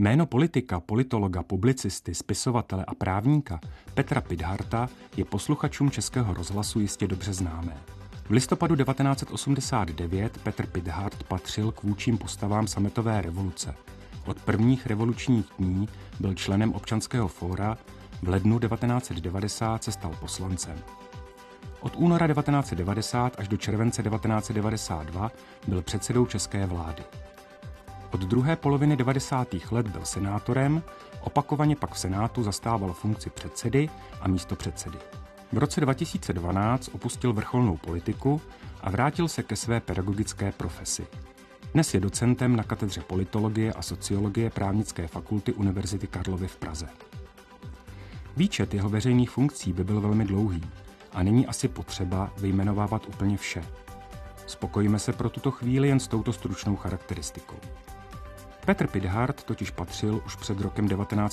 Jméno politika, politologa, publicisty, spisovatele a právníka Petra Pithardta je posluchačům Českého rozhlasu jistě dobře známé. V listopadu 1989 Petr Pithardt patřil k vůdčím postavám sametové revoluce. Od prvních revolučních dní byl členem Občanského fóra, v lednu 1990 se stal poslancem. Od února 1990 až do července 1992 byl předsedou české vlády. Od druhé poloviny 90. let byl senátorem, opakovaně pak v Senátu zastával funkci předsedy a místopředsedy. V roce 2012 opustil vrcholnou politiku a vrátil se ke své pedagogické profesi. Dnes je docentem na katedře politologie a sociologie Právnické fakulty Univerzity Karlovy v Praze. Výčet jeho veřejných funkcí by byl velmi dlouhý a není asi potřeba vyjmenovávat úplně vše. Spokojíme se pro tuto chvíli jen s touto stručnou charakteristikou. Petr Pithardt totiž patřil už před rokem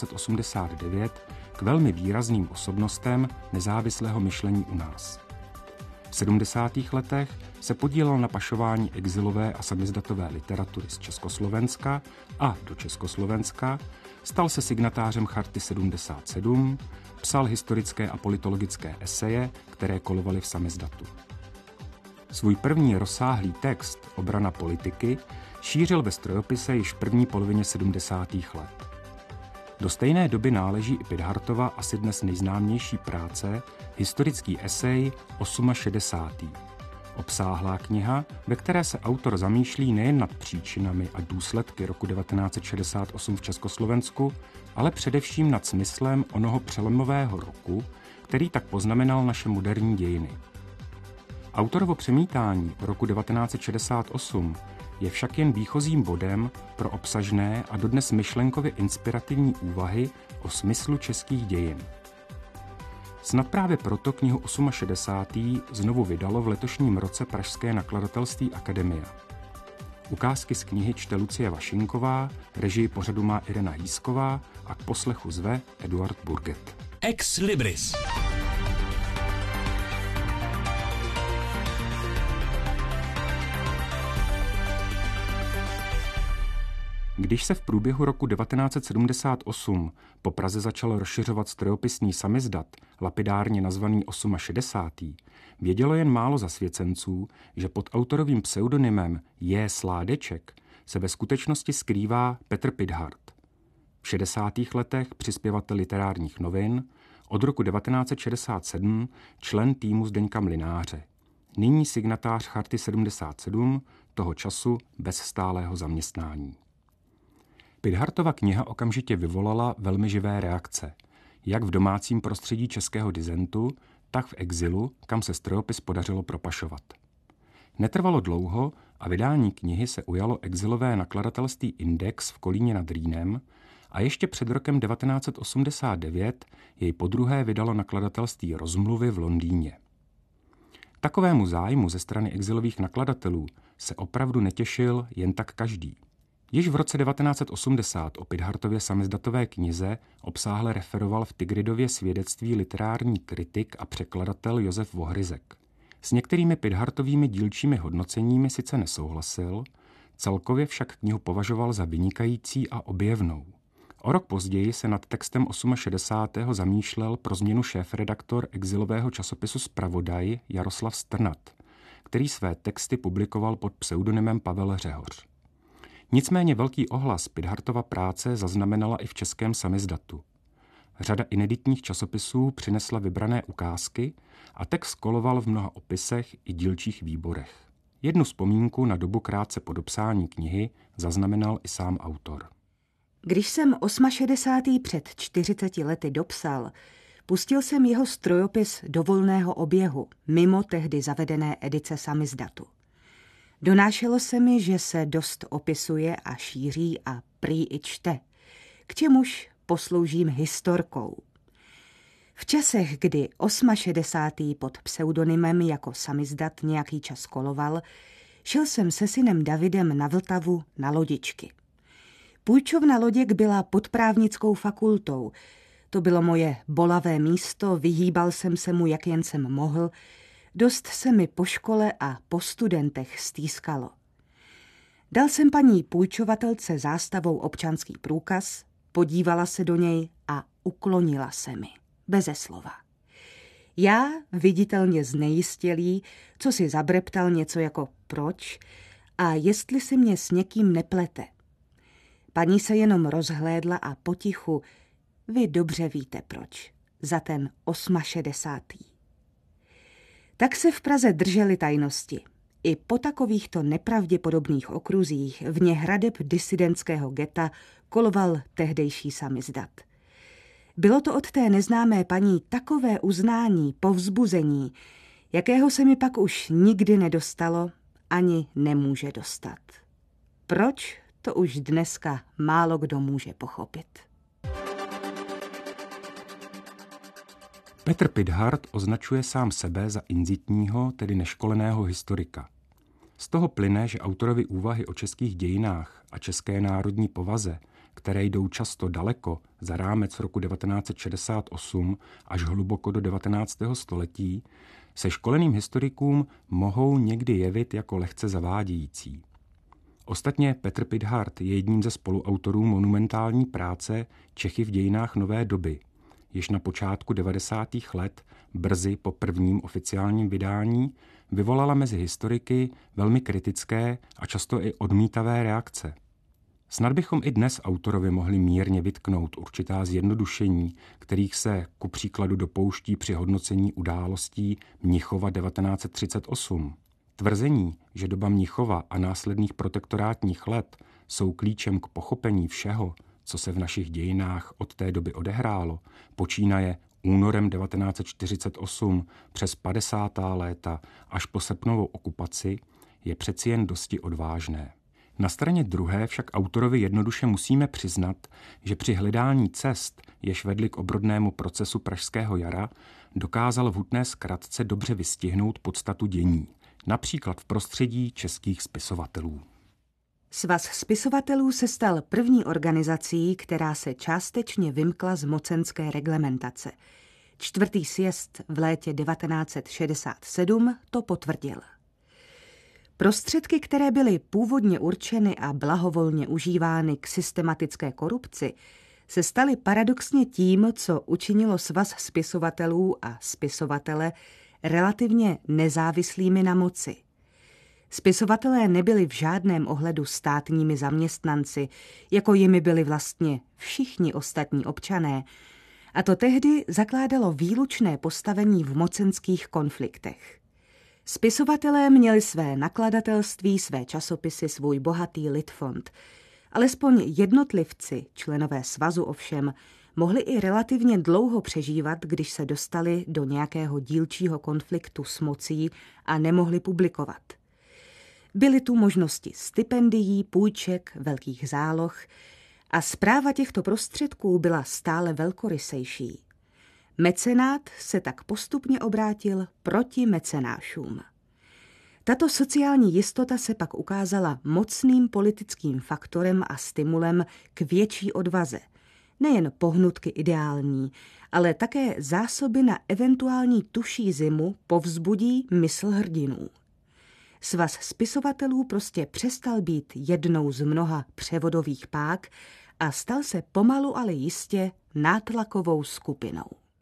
1989 k velmi výrazným osobnostem nezávislého myšlení u nás. V 70. letech se podílel na pašování exilové a samizdatové literatury z Československa a do Československa, stal se signatářem Charty 77, psal historické a politologické eseje, které kolovaly v samizdatu. Svůj první rozsáhlý text Obrana politiky šířil ve strojopise již v první polovině 70. let. Do stejné doby náleží i Pithardtova asi dnes nejznámější práce, historický esej 68. Obsáhlá kniha, ve které se autor zamýšlí nejen nad příčinami a důsledky roku 1968 v Československu, ale především nad smyslem onoho přelomového roku, který tak poznamenal naše moderní dějiny. Autorovo přemítání o roku 1968 je však jen výchozím bodem pro obsažné a dodnes myšlenkově inspirativní úvahy o smyslu českých dějin. Snad právě proto knihu 68. znovu vydalo v letošním roce pražské nakladatelství Akademia. Ukázky z knihy čte Lucie Vašinková, režii pořadu má Irena Hýsková a k poslechu zve Eduard Burget. Ex Libris. Když se v průběhu roku 1978 po Praze začal rozšiřovat strojopisný samizdat, lapidárně nazvaný 68., vědělo jen málo zasvěcenců, že pod autorovým pseudonymem J. Sládeček se ve skutečnosti skrývá Petr Pithardt. V 60. letech přispěvatel literárních novin, od roku 1967 člen týmu Zdeňka Mlynáře. Nyní signatář Charty 77, toho času bez stálého zaměstnání. Pitharttova kniha okamžitě vyvolala velmi živé reakce, jak v domácím prostředí českého disentu, tak v exilu, kam se strojopis podařilo propašovat. Netrvalo dlouho a vydání knihy se ujalo exilové nakladatelství Index v Kolíně nad Rýnem a ještě před rokem 1989 jej podruhé vydalo nakladatelství Rozmluvy v Londýně. Takovému zájmu ze strany exilových nakladatelů se opravdu netěšil jen tak každý. Již v roce 1980 o Pithardtově samizdatové knize obsáhle referoval v Tigridově svědectví literární kritik a překladatel Josef Vohryzek. S některými Pithardtovými dílčími hodnoceními sice nesouhlasil, celkově však knihu považoval za vynikající a objevnou. O rok později se nad textem 68. zamýšlel pro změnu šéfredaktor exilového časopisu Zpravodaj Jaroslav Strnad, který své texty publikoval pod pseudonymem Pavel Řehoř. Nicméně velký ohlas Pitharttova práce zaznamenala i v českém samizdatu. Řada ineditních časopisů přinesla vybrané ukázky a text koloval v mnoha opisech i dílčích výborech. Jednu vzpomínku na dobu krátce po dopsání knihy zaznamenal i sám autor. Když jsem 68. před 40 lety dopsal, pustil jsem jeho strojopis do volného oběhu, mimo tehdy zavedené edice samizdatu. Donášelo se mi, že se dost opisuje a šíří a prý i čte, k čemuž posloužím historkou. V časech, kdy 68. pod pseudonymem jako samizdat nějaký čas koloval, šel jsem se synem Davidem na Vltavu na lodičky. Půjčovna loděk byla pod právnickou fakultou. To bylo moje bolavé místo, vyhýbal jsem se mu, jak jen jsem mohl. Dost se mi po škole a po studentech stýskalo. Dal jsem paní půjčovatelce zástavou občanský průkaz, podívala se do něj a uklonila se mi, beze slova. Já, viditelně znejistělý, co si zabreptal něco jako proč a jestli si mě s někým neplete. Paní se jenom rozhlédla a potichu, vy dobře víte proč, za ten 68. Tak se v Praze držely tajnosti. I po takovýchto nepravděpodobných okruzích vně hradeb disidentského geta koloval tehdejší samizdat. Bylo to od té neznámé paní takové uznání, povzbuzení, jakého se mi pak už nikdy nedostalo, ani nemůže dostat. Proč, to už dneska málo kdo může pochopit. Petr Pithart označuje sám sebe za inzitního, tedy neškoleného historika. Z toho plyne, že autorovi úvahy o českých dějinách a české národní povaze, které jdou často daleko za rámec roku 1968 až hluboko do 19. století, se školeným historikům mohou někdy jevit jako lehce zavádějící. Ostatně Petr Pithart je jedním ze spoluautorů monumentální práce Čechy v dějinách nové doby, jež na počátku 90. let, brzy po prvním oficiálním vydání, vyvolala mezi historiky velmi kritické a často i odmítavé reakce. Snad bychom i dnes autorovi mohli mírně vytknout určitá zjednodušení, kterých se ku příkladu dopouští při hodnocení událostí Mnichova 1938. Tvrzení, že doba Mnichova a následných protektorátních let jsou klíčem k pochopení všeho, co se v našich dějinách od té doby odehrálo, počínaje únorem 1948 přes 50. léta až po srpnovou okupaci, je přeci jen dosti odvážné. Na straně druhé však autorovi jednoduše musíme přiznat, že při hledání cest, jež vedly k obrodnému procesu Pražského jara, dokázal v hutné zkratce dobře vystihnout podstatu dění, například v prostředí českých spisovatelů. Svaz spisovatelů se stal první organizací, která se částečně vymkla z mocenské reglementace. 4. sjezd v létě 1967 to potvrdil. Prostředky, které byly původně určeny a blahovolně užívány k systematické korupci, se staly paradoxně tím, co učinilo svaz spisovatelů a spisovatele relativně nezávislými na moci. Spisovatelé nebyli v žádném ohledu státními zaměstnanci, jako jimi byli vlastně všichni ostatní občané, a to tehdy zakládalo výlučné postavení v mocenských konfliktech. Spisovatelé měli své nakladatelství, své časopisy, svůj bohatý litfond. Alespoň jednotlivci, členové svazu ovšem, mohli i relativně dlouho přežívat, když se dostali do nějakého dílčího konfliktu s mocí a nemohli publikovat. Byly tu možnosti stipendií, půjček, velkých záloh a správa těchto prostředků byla stále velkorysejší. Mecenát se tak postupně obrátil proti mecenášům. Tato sociální jistota se pak ukázala mocným politickým faktorem a stimulem k větší odvaze. Nejen pohnutky ideální, ale také zásoby na eventuální tuší zimu povzbudí mysl hrdinů. Svaz spisovatelů prostě přestal být jednou z mnoha převodových pák a stal se pomalu, ale jistě nátlakovou skupinou.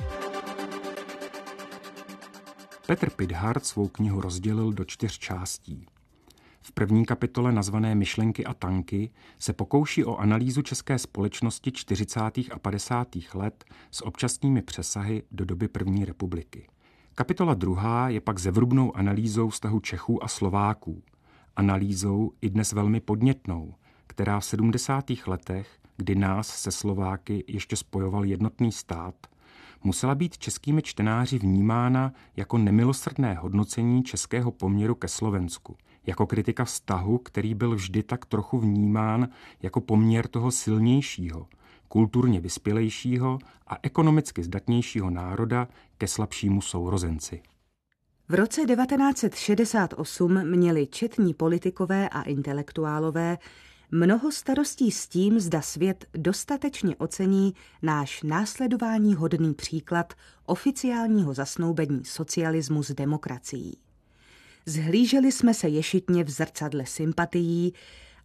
Petr Pithart svou knihu rozdělil do 4 částí. V první kapitole nazvané Myšlenky a tanky se pokouší o analýzu české společnosti 40. a 50. let s občasnými přesahy do doby první republiky. Kapitola 2. je pak zevrubnou analýzou vztahu Čechů a Slováků. Analýzou i dnes velmi podnětnou, která v 70. letech, kdy nás se Slováky ještě spojoval jednotný stát, musela být českými čtenáři vnímána jako nemilosrdné hodnocení českého poměru ke Slovensku, jako kritika vztahu, který byl vždy tak trochu vnímán jako poměr toho silnějšího, kulturně vyspělejšího a ekonomicky zdatnějšího národa ke slabšímu sourozenci. V roce 1968 měli četní politikové a intelektuálové mnoho starostí s tím, zda svět dostatečně ocení náš následování hodný příklad oficiálního zasnoubení socialismu s demokracií. Zhlíželi jsme se ješitně v zrcadle sympatií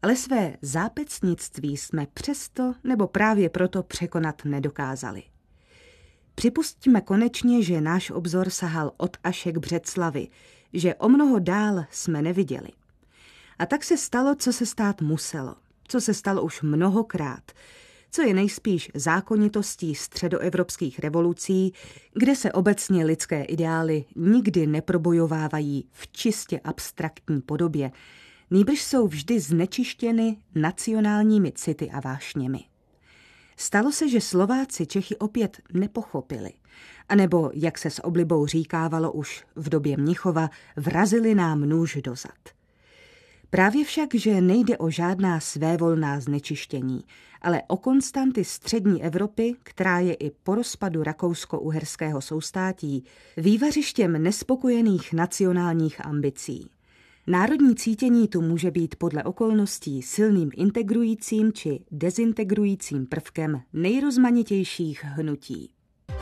ale své zápecnictví jsme přesto nebo právě proto překonat nedokázali. Připustíme konečně, že náš obzor sahal od Aše k Břeclavi, že o mnoho dál jsme neviděli. A tak se stalo, co se stát muselo, co se stalo už mnohokrát, co je nejspíš zákonitostí středoevropských revolucí, kde se obecně lidské ideály nikdy neprobojovávají v čistě abstraktní podobě, nýbrž jsou vždy znečištěny nacionálními city a vášněmi. Stalo se, že Slováci Čechy opět nepochopili, anebo, jak se s oblibou říkávalo už v době Mnichova, vrazili nám nůž do zad. Právě však, že nejde o žádná svévolná znečištění, ale o konstanty střední Evropy, která je i po rozpadu rakousko-uherského soustátí vývařištěm nespokojených nacionálních ambicí. Národní cítění tu může být podle okolností silným integrujícím či dezintegrujícím prvkem nejrozmanitějších hnutí.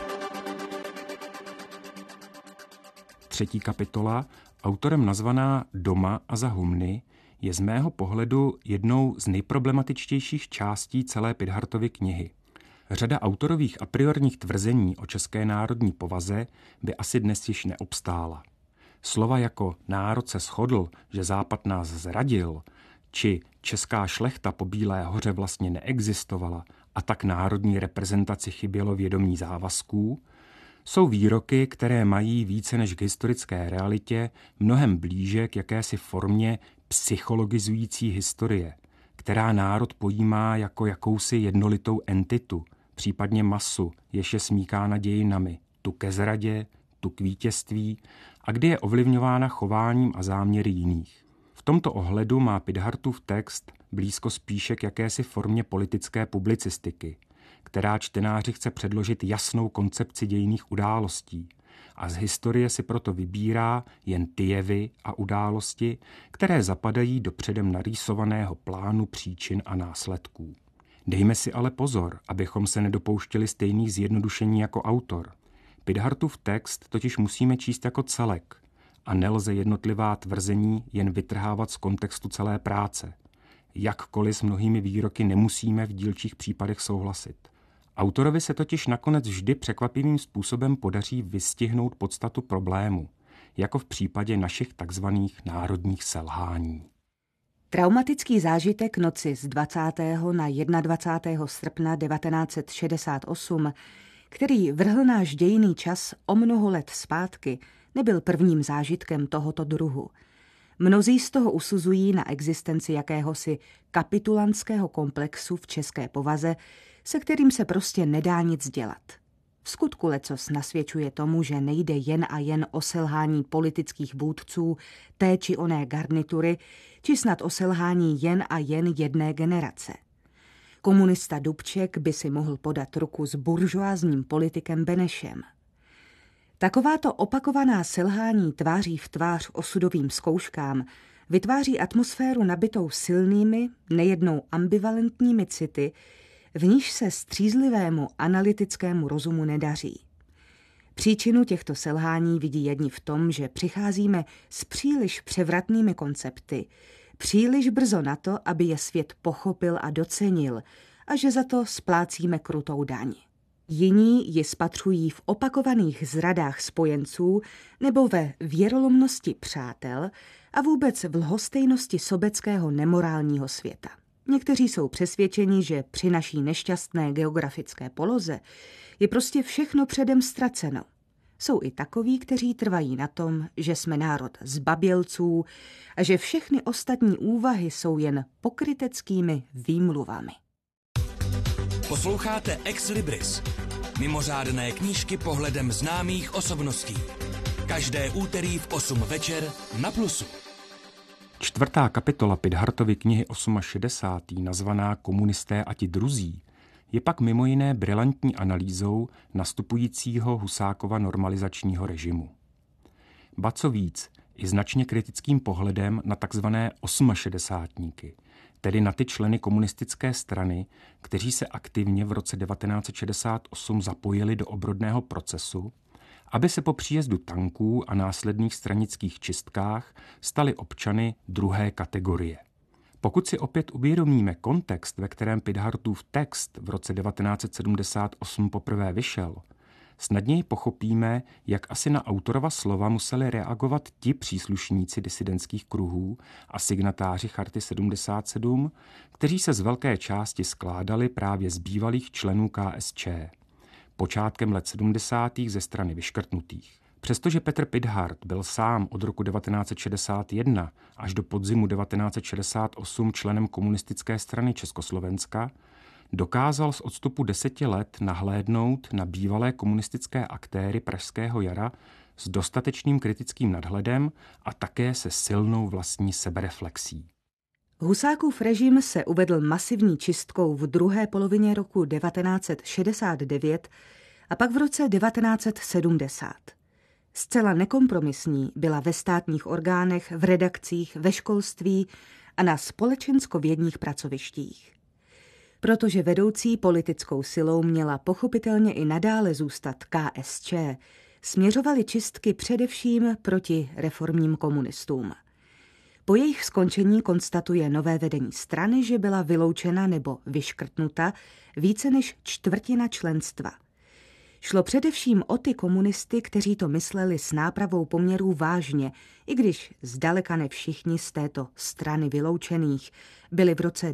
3. kapitola, autorem nazvaná Doma a za humny, je z mého pohledu jednou z nejproblematičtějších částí celé Pidhartovy knihy. Řada autorových a priorních tvrzení o české národní povaze by asi dnes již neobstála. Slova jako národ se shodl, že Západ nás zradil, či česká šlechta po Bílé hoře vlastně neexistovala a tak národní reprezentaci chybělo vědomí závazků, jsou výroky, které mají více než k historické realitě mnohem blíže k jakési formě psychologizující historie, která národ pojímá jako jakousi jednolitou entitu, případně masu, jež je smíkána dějinami, tu ke zradě, tu k vítězství a kdy je ovlivňována chováním a záměry jiných. V tomto ohledu má Pidhartův text blízko spíše k jakési formě politické publicistiky, která čtenáři chce předložit jasnou koncepci dějinných událostí a z historie si proto vybírá jen ty jevy a události, které zapadají do předem narýsovaného plánu příčin a následků. Dejme si ale pozor, abychom se nedopouštěli stejných zjednodušení jako autor. Pidhartův text totiž musíme číst jako celek a nelze jednotlivá tvrzení jen vytrhávat z kontextu celé práce. Jakkoliv s mnohými výroky nemusíme v dílčích případech souhlasit. Autorovi se totiž nakonec vždy překvapivým způsobem podaří vystihnout podstatu problému, jako v případě našich takzvaných národních selhání. Traumatický zážitek noci z 20. na 21. srpna 1968, který vrhl náš dějinný čas o mnoho let zpátky, nebyl prvním zážitkem tohoto druhu. Mnozí z toho usuzují na existenci jakéhosi kapitulantského komplexu v české povaze, se kterým se prostě nedá nic dělat. V skutku lecos nasvědčuje tomu, že nejde jen a jen o selhání politických vůdců té či oné garnitury, či snad o selhání jen a jen jedné generace. Komunista Dubček by si mohl podat ruku s buržoázním politikem Benešem. Takováto opakovaná selhání tváří v tvář osudovým zkouškám vytváří atmosféru nabitou silnými, nejednou ambivalentními city, v níž se střízlivému analytickému rozumu nedaří. Příčinu těchto selhání vidí jedni v tom, že přicházíme s příliš převratnými koncepty, příliš brzo na to, aby je svět pochopil a docenil, a že za to splácíme krutou daň. Jiní ji spatřují v opakovaných zradách spojenců nebo ve věrolomnosti přátel a vůbec v lhostejnosti sobeckého nemorálního světa. Někteří jsou přesvědčeni, že při naší nešťastné geografické poloze je prostě všechno předem ztraceno. Jsou i takoví, kteří trvají na tom, že jsme národ zbabělců a že všechny ostatní úvahy jsou jen pokryteckými výmluvami. Posloucháte Ex Libris, mimořádné knížky pohledem známých osobností. Každé úterý v 8 večer na Plusu. 4. kapitola Pidhartovy knihy 68. nazvaná Komunisté a ti druzí je pak mimo jiné brilantní analýzou nastupujícího Husákova normalizačního režimu. Ba co víc, i značně kritickým pohledem na takzvané 68, tedy na ty členy komunistické strany, kteří se aktivně v roce 1968 zapojili do obrodného procesu, aby se po příjezdu tanků a následných stranických čistkách stali občany druhé kategorie. Pokud si opět uvědomíme kontext, ve kterém Pidhartův text v roce 1978 poprvé vyšel, snadněji pochopíme, jak asi na autorova slova museli reagovat ti příslušníci disidentských kruhů a signatáři Charty 77, kteří se z velké části skládali právě z bývalých členů KSČ, počátkem let 70. ze strany vyškrtnutých. Přestože Petr Pidhart byl sám od roku 1961 až do podzimu 1968 členem komunistické strany Československa, dokázal z odstupu 10 let nahlédnout na bývalé komunistické aktéry Pražského jara s dostatečným kritickým nadhledem a také se silnou vlastní sebereflexí. Husákův režim se uvedl masivní čistkou v druhé polovině roku 1969 a pak v roce 1970. Zcela nekompromisní byla ve státních orgánech, v redakcích, ve školství a na společenskovědních pracovištích. Protože vedoucí politickou silou měla pochopitelně i nadále zůstat KSČ, směřovaly čistky především proti reformním komunistům. Po jejich skončení konstatuje nové vedení strany, že byla vyloučena nebo vyškrtnuta více než čtvrtina členstva. Šlo především o ty komunisty, kteří to mysleli s nápravou poměrů vážně, i když zdaleka ne všichni z této strany vyloučených byli v roce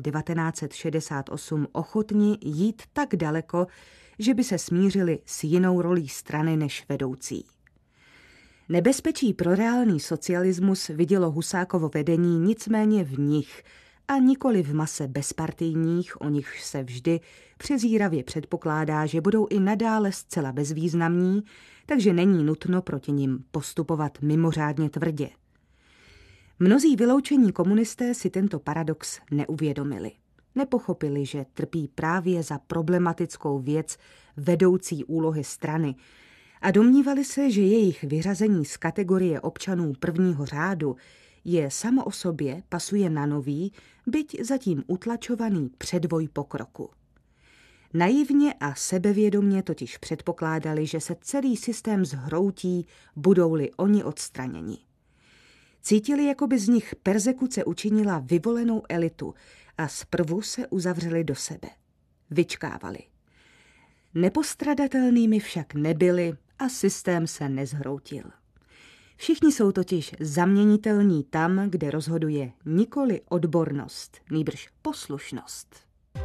1968 ochotni jít tak daleko, že by se smířili s jinou rolí strany než vedoucí. Nebezpečí pro reálný socialismus vidělo Husákovo vedení nicméně v nich a nikoli v mase bezpartijních, o nich se vždy přezíravě předpokládá, že budou i nadále zcela bezvýznamní, takže není nutno proti nim postupovat mimořádně tvrdě. Mnozí vyloučení komunisté si tento paradox neuvědomili. Nepochopili, že trpí právě za problematickou věc vedoucí úlohy strany a domnívali se, že jejich vyřazení z kategorie občanů prvního řádu je samo o sobě pasuje na nový, byť zatím utlačovaný předvoj pokroku. Naivně a sebevědomně totiž předpokládali, že se celý systém zhroutí, budou-li oni odstraněni. Cítili, jako by z nich perzekuce učinila vyvolenou elitu a zprvu se uzavřeli do sebe. Vyčkávali. Nepostradatelnými však nebyli a systém se nezhroutil. Všichni jsou totiž zaměnitelní tam, kde rozhoduje nikoli odbornost, nýbrž poslušnost.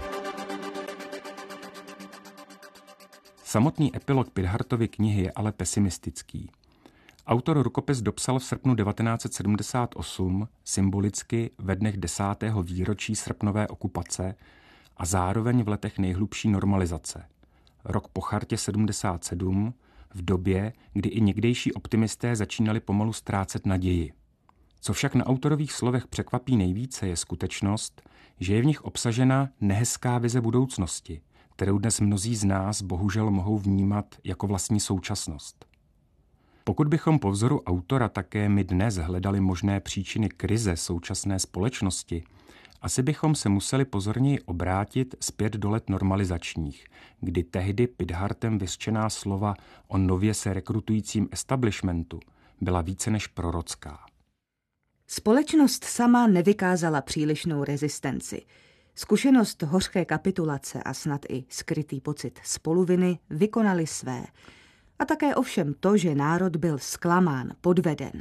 Samotný epilog Pidhartovy knihy je ale pesimistický. Autor rukopis dopsal v srpnu 1978, symbolicky ve dnech 10. výročí srpnové okupace a zároveň v letech nejhlubší normalizace. Rok po chartě 77, v době, kdy i někdejší optimisté začínali pomalu ztrácet naději. Co však na autorových slovech překvapí nejvíce, je skutečnost, že je v nich obsažena nehezká vize budoucnosti, kterou dnes mnozí z nás bohužel mohou vnímat jako vlastní současnost. Pokud bychom po vzoru autora také my dnes hledali možné příčiny krize současné společnosti, asi bychom se museli pozorněji obrátit zpět do let normalizačních, kdy tehdy Pidhartem vyřčená slova o nově se rekrutujícím establishmentu byla více než prorocká. Společnost sama nevykázala přílišnou rezistenci. Zkušenost hořké kapitulace a snad i skrytý pocit spoluviny vykonali své. A také ovšem to, že národ byl zklamán, podveden.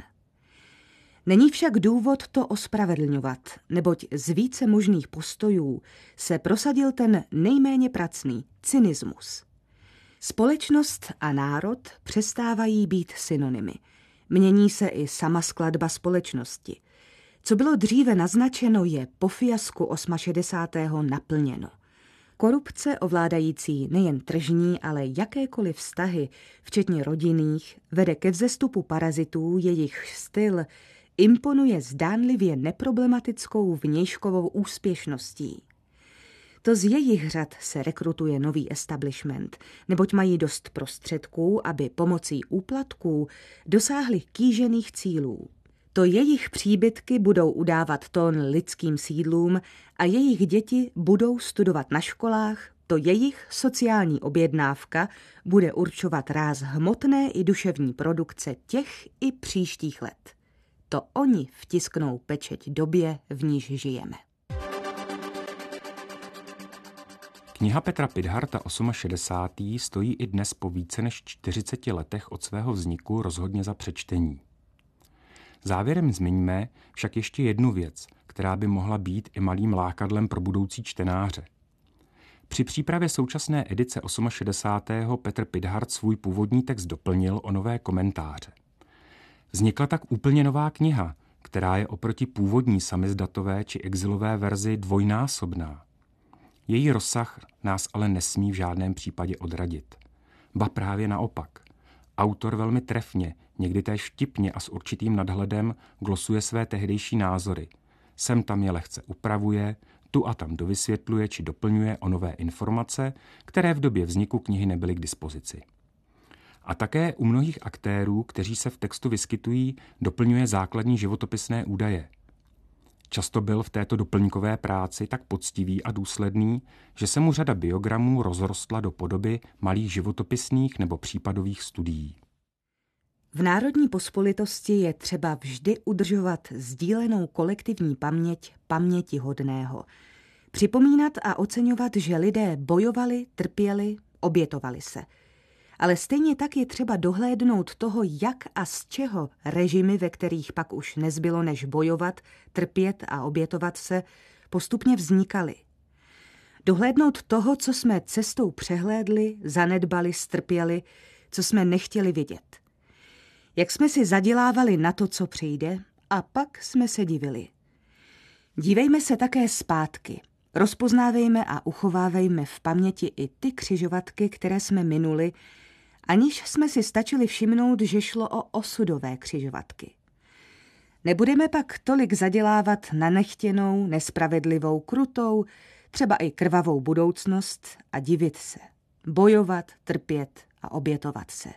Není však důvod to ospravedlňovat, neboť z více možných postojů se prosadil ten nejméně pracný cynismus. Společnost a národ přestávají být synonymy. Mění se i sama skladba společnosti. Co bylo dříve naznačeno, je po fiasku 68. naplněno. Korupce ovládající nejen tržní, ale jakékoliv vztahy, včetně rodinných, vede ke vzestupu parazitů, jejich styl imponuje zdánlivě neproblematickou vnějškovou úspěšností. To z jejich řad se rekrutuje nový establishment, neboť mají dost prostředků, aby pomocí úplatků dosáhli kýžených cílů. To jejich příbytky budou udávat tón lidským sídlům a jejich děti budou studovat na školách, to jejich sociální objednávka bude určovat ráz hmotné i duševní produkce těch i příštích let. To oni vtisknou pečeť době, v níž žijeme. Kniha Petra Pidharta 68. stojí i dnes po více než 40 letech od svého vzniku rozhodně za přečtení. Závěrem zmiňme však ještě jednu věc, která by mohla být i malým lákadlem pro budoucí čtenáře. Při přípravě současné edice 68. Petr Pidhart svůj původní text doplnil o nové komentáře. Vznikla tak úplně nová kniha, která je oproti původní samizdatové či exilové verzi dvojnásobná. Její rozsah nás ale nesmí v žádném případě odradit. Ba právě naopak. Autor velmi trefně, někdy též vtipně a s určitým nadhledem glosuje své tehdejší názory. Sem tam je lehce upravuje, tu a tam dovysvětluje či doplňuje o nové informace, které v době vzniku knihy nebyly k dispozici. A také u mnohých aktérů, kteří se v textu vyskytují, doplňuje základní životopisné údaje. Často byl v této doplňkové práci tak poctivý a důsledný, že se mu řada biogramů rozrostla do podoby malých životopisných nebo případových studií. V národní pospolitosti je třeba vždy udržovat sdílenou kolektivní paměť pamětihodného. Připomínat a oceňovat, že lidé bojovali, trpěli, obětovali se. Ale stejně tak je třeba dohlédnout toho, jak a z čeho režimy, ve kterých pak už nezbylo než bojovat, trpět a obětovat se, postupně vznikaly. Dohlédnout toho, co jsme cestou přehlédli, zanedbali, strpěli, co jsme nechtěli vidět. Jak jsme si zadělávali na to, co přijde, a pak jsme se divili. Dívejme se také zpátky. Rozpoznávejme a uchovávejme v paměti i ty křižovatky, které jsme minuli, aniž jsme si stačili všimnout, že šlo o osudové křižovatky. Nebudeme pak tolik zadělávat na nechtěnou, nespravedlivou, krutou, třeba i krvavou budoucnost a divit se, bojovat, trpět a obětovat se.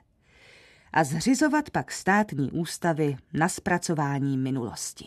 A zřizovat pak státní ústavy na zpracování minulosti.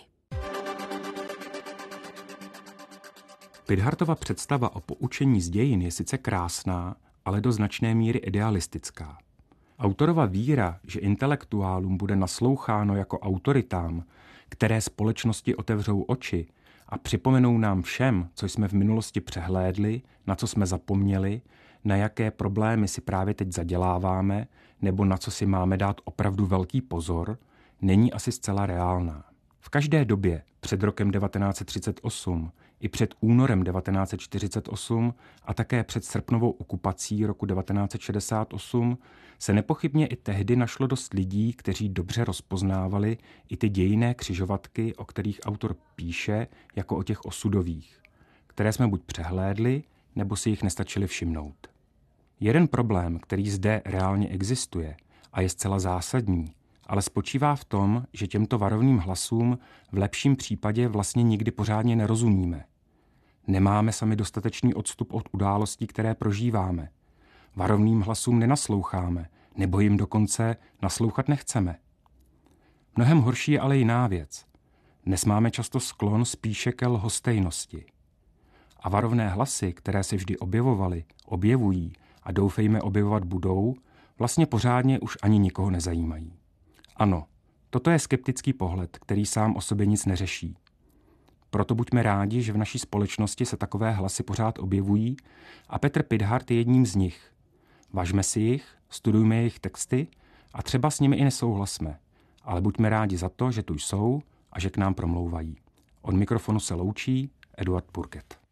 Pidhartova představa o poučení z dějin je sice krásná, ale do značné míry idealistická. Autorova víra, že intelektuálům bude nasloucháno jako autoritám, které společnosti otevřou oči a připomenou nám všem, co jsme v minulosti přehlédli, na co jsme zapomněli, na jaké problémy si právě teď zaděláváme, nebo na co si máme dát opravdu velký pozor, není asi zcela reálná. V každé době před rokem 1938 i před únorem 1948 a také před srpnovou okupací roku 1968 se nepochybně i tehdy našlo dost lidí, kteří dobře rozpoznávali i ty dějinné křižovatky, o kterých autor píše, jako o těch osudových, které jsme buď přehlédli, nebo si jich nestačili všimnout. Jeden problém, který zde reálně existuje a je zcela zásadní, ale spočívá v tom, že těmto varovným hlasům v lepším případě vlastně nikdy pořádně nerozumíme. Nemáme sami dostatečný odstup od událostí, které prožíváme. Varovným hlasům nenasloucháme, nebo jim dokonce naslouchat nechceme. Mnohem horší je ale jiná věc. Dnes máme často sklon spíše ke lhostejnosti. A varovné hlasy, které se vždy objevovaly, objevují a doufejme objevovat budou, vlastně pořádně už ani nikoho nezajímají. Ano, toto je skeptický pohled, který sám o sobě nic neřeší. Proto buďme rádi, že v naší společnosti se takové hlasy pořád objevují a Petr Pidhart je jedním z nich. Važme si jich, studujme jejich texty a třeba s nimi i nesouhlasme, ale buďme rádi za to, že tu jsou a že k nám promlouvají. Od mikrofonu se loučí Eduard Purkett.